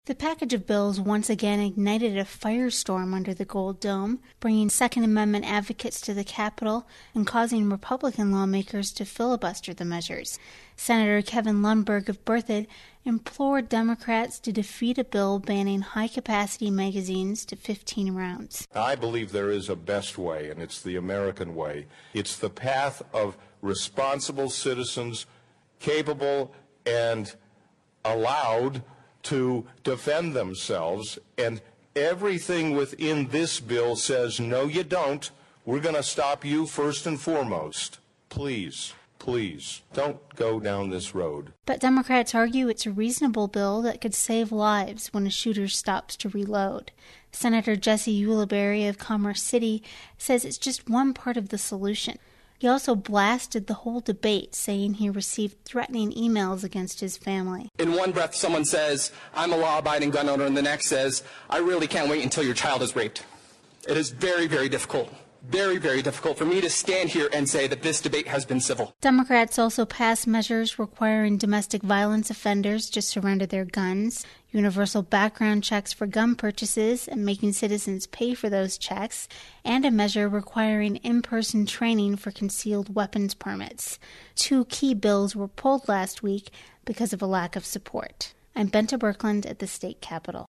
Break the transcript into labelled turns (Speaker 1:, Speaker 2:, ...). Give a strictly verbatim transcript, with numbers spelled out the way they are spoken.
Speaker 1: The package of bills once again ignited a firestorm under the Gold Dome, bringing Second Amendment advocates to the Capitol and causing Republican lawmakers to filibuster the measures. Senator Kevin Lundberg of Berthoud implored Democrats to defeat a bill banning high-capacity magazines to fifteen rounds.
Speaker 2: I believe there is a best way, and it's the American way. It's the path of responsible citizens, capable and allowed to defend themselves, and everything within this bill says, no, you don't. We're going to stop you first and foremost. Please, please, don't go down this road.
Speaker 1: But Democrats argue it's a reasonable bill that could save lives when a shooter stops to reload. Senator Jesse Ulibarri of Commerce City says it's just one part of the solution. He also blasted the whole debate, saying he received threatening emails against his family.
Speaker 3: In one breath, someone says, I'm a law-abiding gun owner, and the next says, I really can't wait until your child is raped. It is very, very difficult, very, very difficult for me to stand here and say that this debate has been civil.
Speaker 1: Democrats also passed measures requiring domestic violence offenders to surrender their guns, universal background checks for gun purchases and making citizens pay for those checks, and a measure requiring in-person training for concealed weapons permits. Two key bills were pulled last week because of a lack of support. I'm Benta Birkeland at the state capitol.